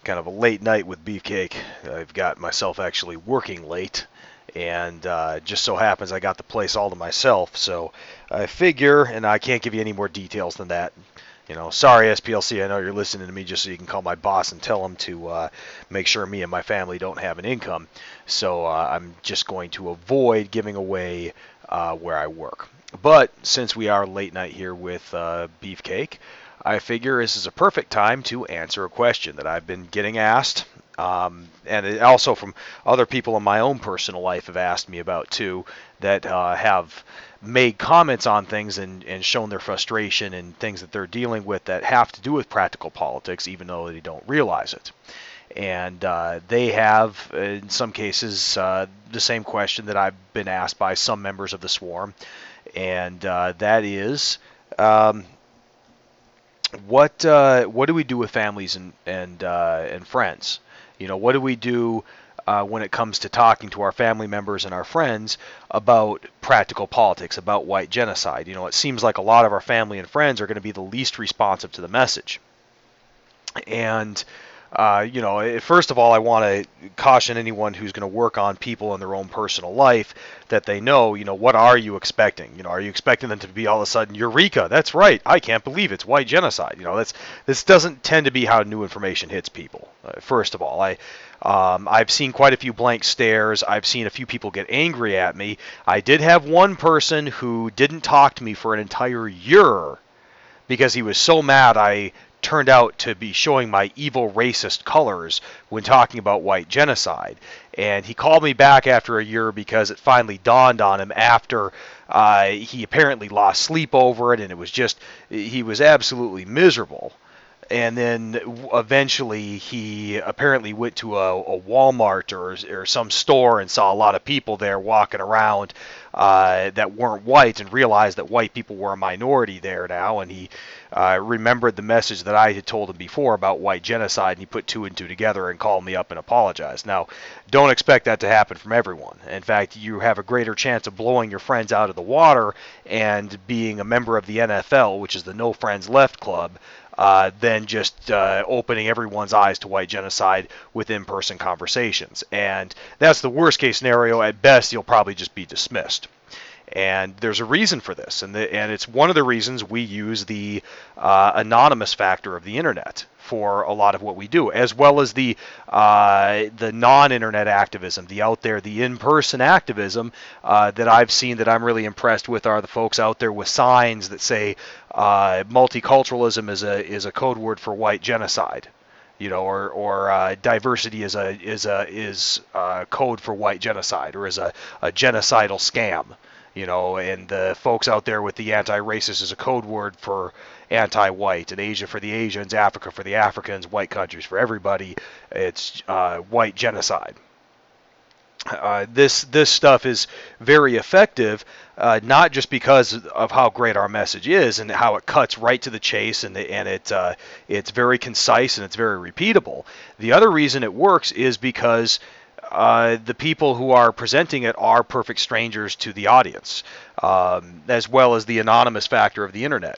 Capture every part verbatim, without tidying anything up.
kind of a late night with Beefcake. I've got myself actually working late, and uh, just so happens I got the place all to myself. So I figure, and I can't give you any more details than that. You know, sorry S P L C, I know you're listening to me just so you can call my boss and tell him to uh, make sure me and my family don't have an income. So uh, I'm just going to avoid giving away uh, where I work. But since we are late night here with uh, Beefcake, I figure this is a perfect time to answer a question that I've been getting asked, um, and it also from other people in my own personal life have asked me about too, that uh, have made comments on things and, and shown their frustration and things that they're dealing with that have to do with practical politics, even though they don't realize it. And uh, they have, in some cases, uh, the same question that I've been asked by some members of the Swarm, and uh, that is, um, what uh, what do we do with families and and uh, and friends? You know, what do we do uh, when it comes to talking to our family members and our friends about practical politics, about white genocide? You know, it seems like a lot of our family and friends are going to be the least responsive to the message. And uh, you know, first of all, I want to caution anyone who's going to work on people in their own personal life that they know, you know, what are you expecting? You know, are you expecting them to be all of a sudden, Eureka, that's right, I can't believe it's white genocide? You know, that's this doesn't tend to be how new information hits people. Uh, first of all, I um, I've seen quite a few blank stares. I've seen a few people get angry at me. I did have one person who didn't talk to me for an entire year because he was so mad I turned out to be showing my evil racist colors when talking about white genocide. And he called me back after a year because it finally dawned on him after uh, he apparently lost sleep over it, and it was just, he was absolutely miserable. And then eventually he apparently went to a, a Walmart or, or some store and saw a lot of people there walking around uh, that weren't white, and realized that white people were a minority there now. And he uh, remembered the message that I had told him before about white genocide, and he put two and two together and called me up and apologized. Now, don't expect that to happen from everyone. In fact, you have a greater chance of blowing your friends out of the water and being a member of the N F L, which is the No Friends Left Club, Uh, than just uh, opening everyone's eyes to white genocide with in-person conversations. And that's the worst case scenario. At best, you'll probably just be dismissed. And there's a reason for this, and, the, and it's one of the reasons we use the uh, anonymous factor of the internet for a lot of what we do, as well as the uh, the non-internet activism, the out there, the in-person activism uh, that I've seen that I'm really impressed with are the folks out there with signs that say uh, multiculturalism is a is a code word for white genocide. You know, or or uh, diversity is a is a is a code for white genocide, or is a, a genocidal scam. You know, and the folks out there with the anti-racist is a code word for anti-white, and Asia for the Asians, Africa for the Africans, white countries for everybody. It's uh, white genocide. Uh, this this stuff is very effective, uh, not just because of how great our message is and how it cuts right to the chase, and and it uh, it's very concise and it's very repeatable. The other reason it works is because Uh, the people who are presenting it are perfect strangers to the audience, um, as well as the anonymous factor of the internet.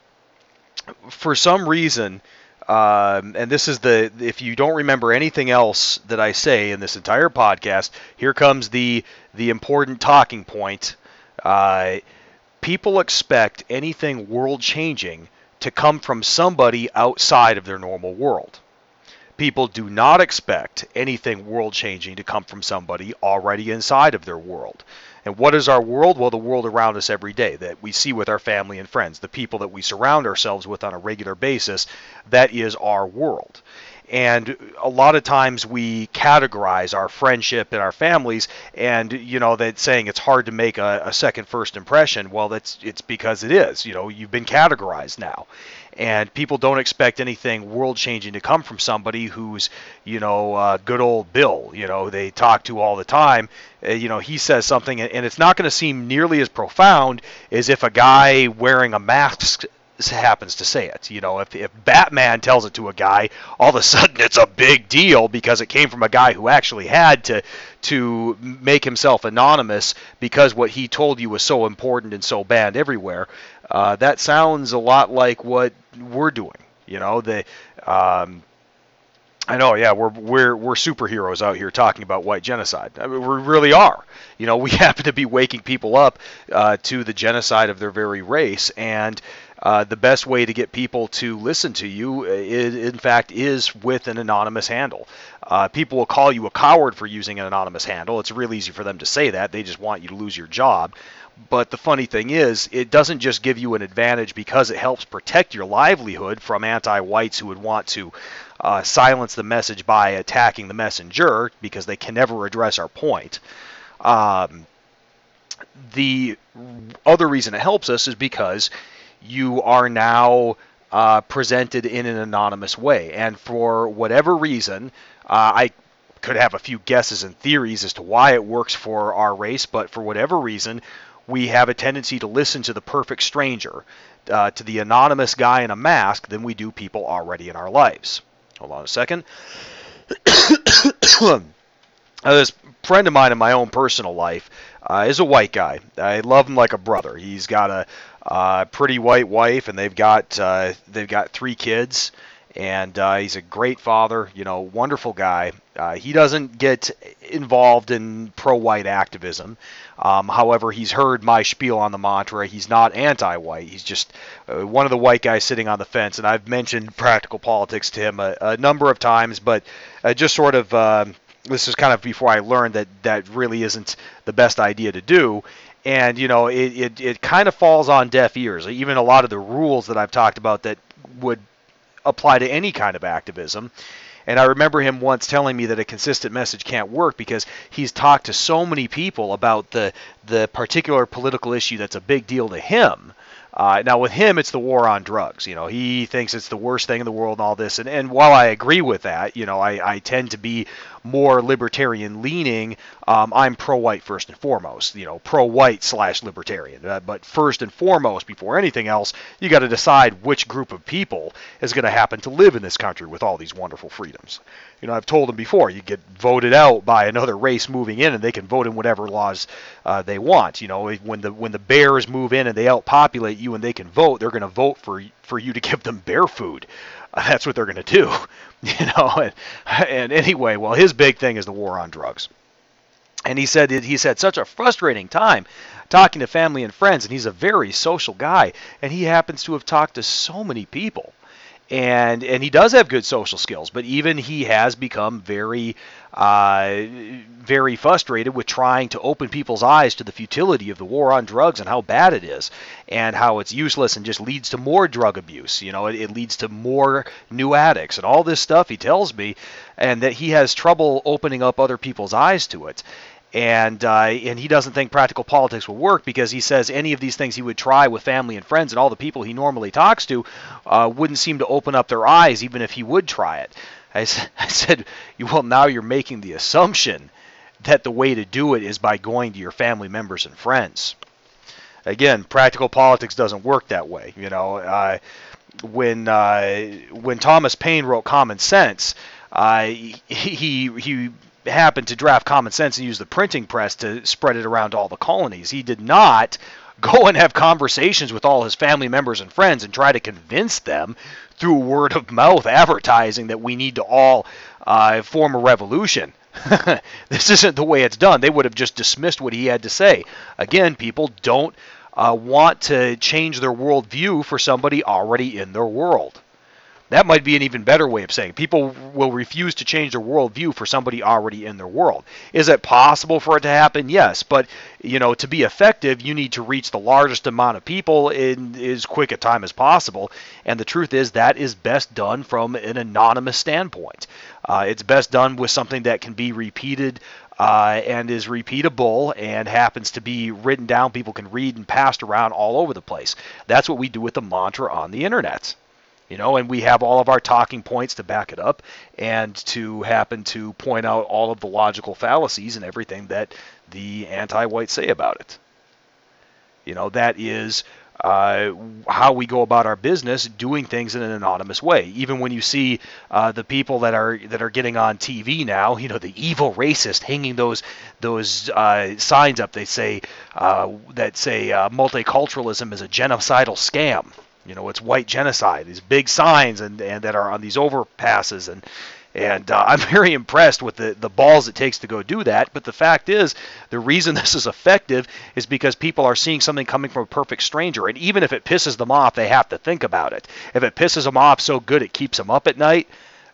For some reason, um, and this is the, if you don't remember anything else that I say in this entire podcast, here comes the the important talking point. Uh, people expect anything world-changing to come from somebody outside of their normal world. People do not expect anything world-changing to come from somebody already inside of their world. And what is our world? Well, the world around us every day that we see with our family and friends, the people that we surround ourselves with on a regular basis, that is our world. And a lot of times we categorize our friendship and our families, and you know that saying it's hard to make a, a second first impression. Well, that's it's because it is. You know, you've been categorized now, and people don't expect anything world changing to come from somebody who's, you know, uh, good old Bill. You know, they talk to all the time. Uh, you know, he says something, and it's not going to seem nearly as profound as if a guy wearing a mask happens to say it. You know, if, if Batman tells it to a guy, all of a sudden it's a big deal because it came from a guy who actually had to to make himself anonymous because what he told you was so important and so banned everywhere. Uh, that sounds a lot like what we're doing. You know, the um, I know, yeah, we're we're we're superheroes out here talking about white genocide. I mean, we really are. You know, we happen to be waking people up uh, to the genocide of their very race, and uh, the best way to get people to listen to you, is, in fact, is with an anonymous handle. Uh, people will call you a coward for using an anonymous handle. It's real easy for them to say that. They just want you to lose your job. But the funny thing is, it doesn't just give you an advantage because it helps protect your livelihood from anti-whites who would want to uh, silence the message by attacking the messenger because they can never address our point. Um, the other reason it helps us is because you are now uh, presented in an anonymous way. And for whatever reason, uh, I could have a few guesses and theories as to why it works for our race, but for whatever reason, we have a tendency to listen to the perfect stranger, uh, to the anonymous guy in a mask, than we do people already in our lives. Hold on a second. uh, this friend of mine in my own personal life uh, is a white guy. I love him like a brother. He's got a uh, pretty white wife, and they've got uh, they've got three kids. And uh, he's a great father, you know, wonderful guy. Uh, he doesn't get involved in pro-white activism. Um, however, he's heard my spiel on the mantra. He's not anti-white. He's just uh, one of the white guys sitting on the fence. And I've mentioned practical politics to him a, a number of times, but uh, just sort of, uh, this is kind of before I learned that that really isn't the best idea to do. And, you know, it, it, it kind of falls on deaf ears. Even a lot of the rules that I've talked about that would apply to any kind of activism. And I remember him once telling me that a consistent message can't work because he's talked to so many people about the the particular political issue that's a big deal to him. Uh, now, with him, it's the war on drugs. You know, he thinks it's the worst thing in the world and all this. And, and while I agree with that, you know, I, I tend to be more libertarian leaning. Um, I'm pro-white first and foremost, you know, pro-white slash libertarian. Uh, but first and foremost, before anything else, you got to decide which group of people is going to happen to live in this country with all these wonderful freedoms. You know, I've told them before, you get voted out by another race moving in, and they can vote in whatever laws uh, they want. You know, when the when the bears move in and they outpopulate you and they can vote, they're going to vote for for you to give them bear food. Uh, that's what they're going to do. You know, and, and anyway, well, his big thing is the war on drugs. And he said that he's had such a frustrating time talking to family and friends, and he's a very social guy, and he happens to have talked to so many people. And and he does have good social skills, but even he has become very, uh, very frustrated with trying to open people's eyes to the futility of the war on drugs and how bad it is, and how it's useless and just leads to more drug abuse. You know, it, it leads to more new addicts and all this stuff. He tells me, and that he has trouble opening up other people's eyes to it. And uh, and he doesn't think practical politics will work because he says any of these things he would try with family and friends and all the people he normally talks to uh, wouldn't seem to open up their eyes even if he would try it. I, I said, well, now you're making the assumption that the way to do it is by going to your family members and friends. Again, practical politics doesn't work that way. You know, uh, when uh, when Thomas Paine wrote Common Sense, uh, he he happened to draft Common Sense and use the printing press to spread it around all the colonies. He did not go and have conversations with all his family members and friends and try to convince them through word of mouth advertising that we need to all uh, form a revolution. This isn't the way it's done. They would have just dismissed what he had to say. Again, people don't uh, want to change their worldview for somebody already in their world. That might be an even better way of saying it. People will refuse to change their worldview for somebody already in their world. Is it possible for it to happen? Yes, but you know, to be effective, you need to reach the largest amount of people in as quick a time as possible. And the truth is that is best done from an anonymous standpoint. Uh, it's best done with something that can be repeated uh, and is repeatable and happens to be written down. People can read and passed around all over the place. That's what we do with the mantra on the internet. You know, and we have all of our talking points to back it up and to happen to point out all of the logical fallacies and everything that the anti-whites say about it. You know, that is uh, how we go about our business, doing things in an anonymous way. Even when you see uh, the people that are that are getting on T V now, you know, the evil racist hanging those those uh, signs up. They say uh, that say uh, multiculturalism is a genocidal scam. You know, it's white genocide. These big signs and, and that are on these overpasses and And uh, I'm very impressed with the, the balls it takes to go do that. But the fact is, the reason this is effective is because people are seeing something coming from a perfect stranger. And even if it pisses them off, they have to think about it. If it pisses them off so good it keeps them up at night,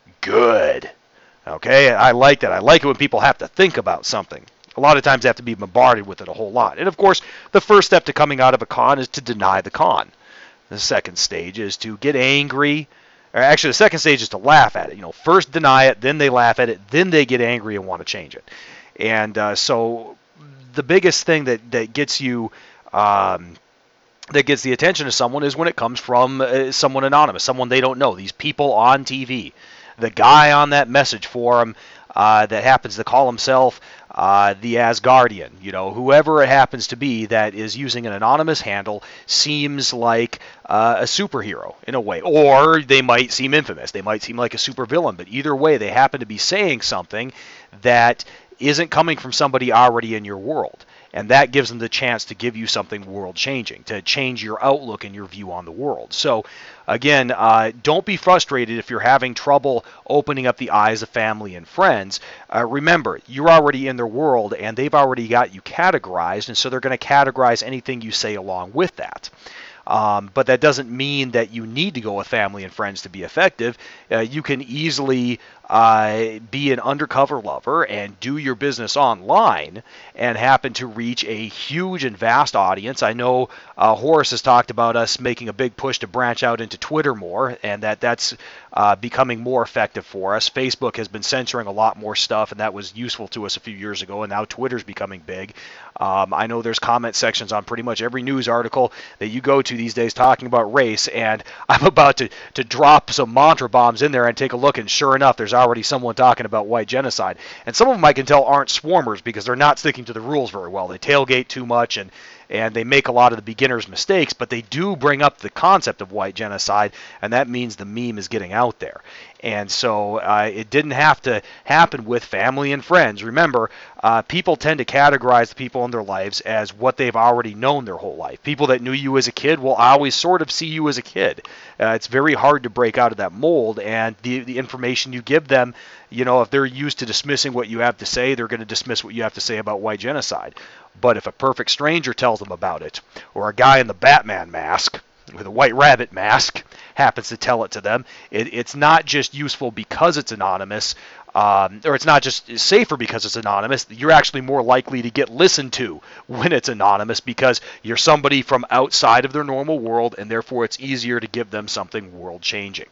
good. Okay, I like that. I like it when people have to think about something. A lot of times they have to be bombarded with it a whole lot. And of course, the first step to coming out of a con is to deny the con. The second stage is to get angry. Or actually, the second stage is to laugh at it. You know, first deny it, then they laugh at it, then they get angry and want to change it. And uh, so the biggest thing that, that gets you... Um, that gets the attention of someone is when it comes from uh, someone anonymous, someone they don't know, these people on T V. The guy on that message forum uh, that happens to call himself uh, the Asgardian, you know, whoever it happens to be that is using an anonymous handle seems like uh, a superhero in a way. Or they might seem infamous. They might seem like a supervillain. But either way, they happen to be saying something that isn't coming from somebody already in your world. And that gives them the chance to give you something world-changing, to change your outlook and your view on the world. So, again, uh, don't be frustrated if you're having trouble opening up the eyes of family and friends. Uh, remember, you're already in their world, and they've already got you categorized, and so they're going to categorize anything you say along with that. Um, but that doesn't mean that you need to go with family and friends to be effective. Uh, you can easily uh, be an undercover lover and do your business online and happen to reach a huge and vast audience. I know uh, Horace has talked about us making a big push to branch out into Twitter more, and that that's uh, becoming more effective for us. Facebook has been censoring a lot more stuff, and that was useful to us a few years ago, and now Twitter's becoming big. Um, I know there's comment sections on pretty much every news article that you go to these days talking about race, and I'm about to, to drop some mantra bombs in there and take a look, and sure enough, there's already someone talking about white genocide. And some of them I can tell aren't swarmers because they're not sticking to the rules very well. They tailgate too much, and and they make a lot of the beginners' mistakes, but they do bring up the concept of white genocide, and that means the meme is getting out there. And so uh, it didn't have to happen with family and friends. Remember, uh, people tend to categorize the people in their lives as what they've already known their whole life. People that knew you as a kid will always sort of see you as a kid. Uh, it's very hard to break out of that mold, and the, the information you give them, you know, if they're used to dismissing what you have to say, they're going to dismiss what you have to say about white genocide. But if a perfect stranger tells them about it, or a guy in the Batman mask with a white rabbit mask happens to tell it to them, it, it's not just useful because it's anonymous, um, or it's not just safer because it's anonymous. You're actually more likely to get listened to when it's anonymous because you're somebody from outside of their normal world, and therefore it's easier to give them something world-changing.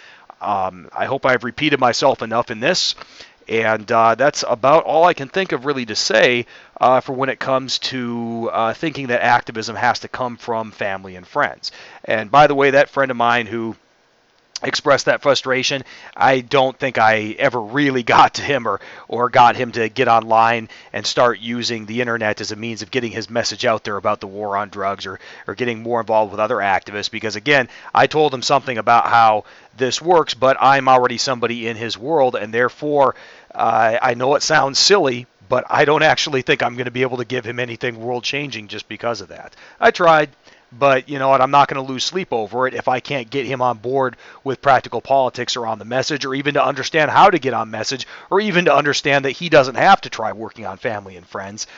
Um, I hope I've repeated myself enough in this. And uh, that's about all I can think of really to say uh, for when it comes to uh, thinking that activism has to come from family and friends. And by the way, that friend of mine who expressed that frustration, I don't think I ever really got to him or, or got him to get online and start using the internet as a means of getting his message out there about the war on drugs or, or getting more involved with other activists. Because again, I told him something about how this works, but I'm already somebody in his world, and therefore uh, I know it sounds silly, but I don't actually think I'm going to be able to give him anything world-changing just because of that. I tried. But you know what, I'm not going to lose sleep over it if I can't get him on board with practical politics or on the message, or even to understand how to get on message, or even to understand that he doesn't have to try working on family and friends.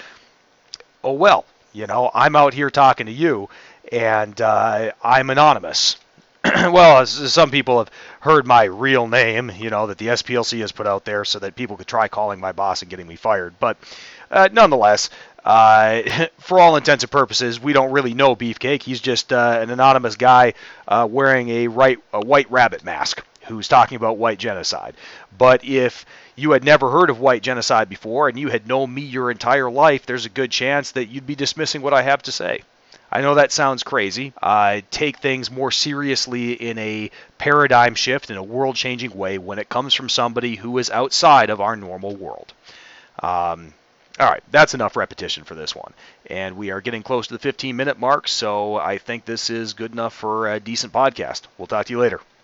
Oh well, you know, I'm out here talking to you, and uh, I'm anonymous. Well, as some people have heard my real name, you know, that the S P L C has put out there so that people could try calling my boss and getting me fired. But uh, nonetheless, uh, for all intents and purposes, we don't really know Beefcake. He's just uh, an anonymous guy uh, wearing a, right, a white rabbit mask who's talking about white genocide. But if you had never heard of white genocide before and you had known me your entire life, there's a good chance that you'd be dismissing what I have to say. I know that sounds crazy. I take things more seriously in a paradigm shift, in a world-changing way, when it comes from somebody who is outside of our normal world. Um, all right, that's enough repetition for this one. And we are getting close to the fifteen-minute mark, so I think this is good enough for a decent podcast. We'll talk to you later.